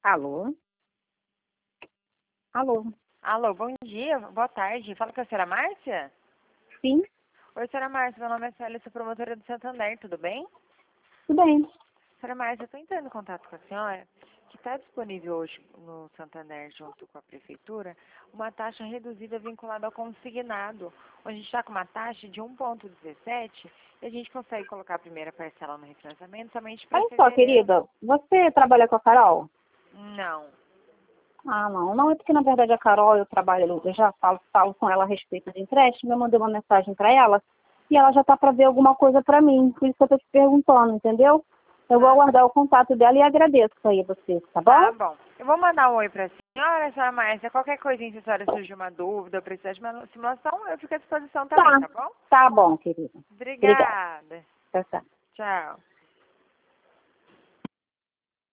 Alô? Alô? Alô, bom dia, boa tarde. Fala com a senhora Márcia? Sim, Oi, senhora Márcia, meu nome é Célia, sou promotora do Santander, tudo bem? tudo bem. Senhora Márcia, eu estou entrando em contato com a senhora, que está disponível hoje no Santander, junto com a Prefeitura, uma taxa reduzida vinculada ao consignado, onde a gente está com uma taxa de 1,17 e a gente consegue colocar a primeira parcela no refinanciamento somente para Olha só, fevereiro. querida, você trabalha com a Carol? Não. Ah, não. Não, é porque na verdade a Carol, eu já falo com ela a respeito de empréstimo, eu mandei uma mensagem para ela e ela já tá para ver alguma coisa para mim, por isso que eu tô te perguntando, entendeu? Eu vou Tá, aguardar o contato dela e agradeço aí a você, tá tá bom? bom. Eu vou mandar um oi para a senhora Márcia. Qualquer coisinha, se a senhora surgir uma dúvida ou precisar de uma simulação, eu fico à disposição também, Tá. tá bom? Tá bom, querida. Obrigada. Obrigada. Tchau, tchau. Tchau.